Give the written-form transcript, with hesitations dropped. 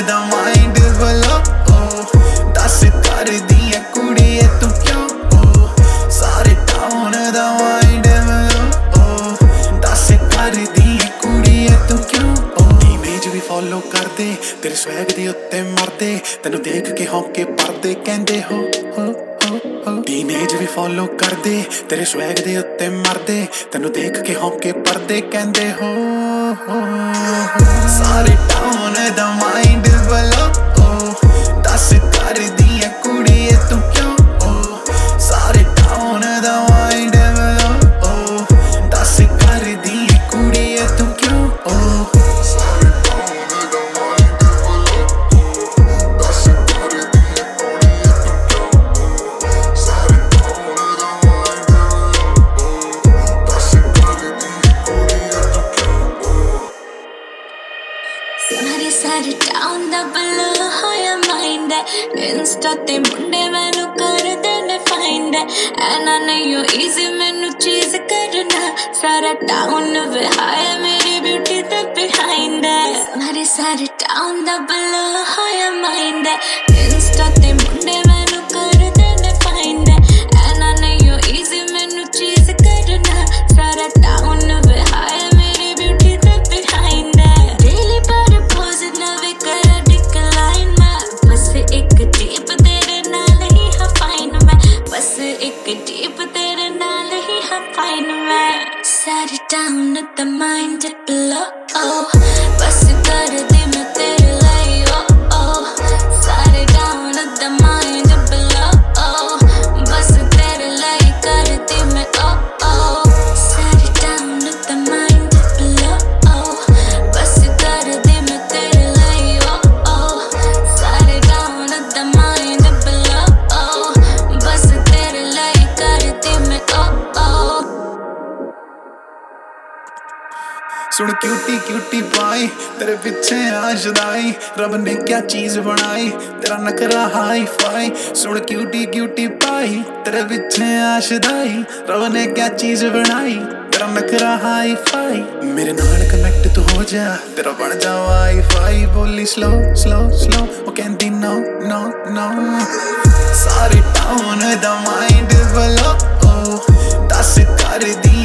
दा mind blow दस कर दिया कुड़िए तू क्यों सारे टाउन दा माइंड बलो दस कर दिया कुड़िए तू क्यों टीनेज भी फॉलो कर दे तेरे स्वैग दे उत्ते मरदे तेनू देख के हौके परदे कहंदे हो टीनेज भी फॉलो कर दे तेरे स्वैग दे उत्ते मरदे तेनू देख के हौके परदे कहंदे हो सारे टाउन दा माइंड बलो दस कर दिया कुड़िए तू क्यों सारे टाउन दा माइंड बलो दस कर दिया कुड़िए तू क्यों सारे टाउन दा बला होया माइंड है इंस्टा ते मुंडे मैनू कर देने फाइंड है ऐना नहीं हो इजी मैनू चीज करना सारा टाउन विहाया मेरी ब्यूटी ते बिहाइंड है सारे टाउन दा बला होया माइंड है इंस्टा ते मुंडे मैनू कर देने फाइंड है ऐना नहीं हो इजी मैनू चीज करना सारा टाउन विहाया मेरी ब्यूटी ते बिहाइंड है डेली पर पोज नवे कर डिक्लाइन मैं बस एक डीप तेरे नाल ही हाँ फाइन मैं बस एक डीप तेरे नाल ही हाँ फाइन मैं सारे टाउन दा माइंड ब्लो बस कर दे मैं तेरे लिए सारे टाउन दा माइंड ब्लो बस तेरे लिए कर दे मैं सारे टाउन दा माइंड ब्लो बस कर दे मैं तेरे लिए सारे टाउन दा माइंड ब्लो बस तेरे लिए कर दे मैं सुन क्यूटी क्यूटी पाई तेरे पीछे आशदाई रब ने क्या चीज बनाई तेरा नखरा हाई फाई सुन क्यूटी क्यूटी पाई तेरे पीछे आशदाई रब ने क्या चीज बनाई तेरा नखरा हाई फाई मेरे नाल कनेक्ट तू हो जा तेरा बन जा वाई फाई बोली स्लो स्लो स्लो वो कहंदी नो नो नो सारे टाउन दा माइंड बलो दस कर दी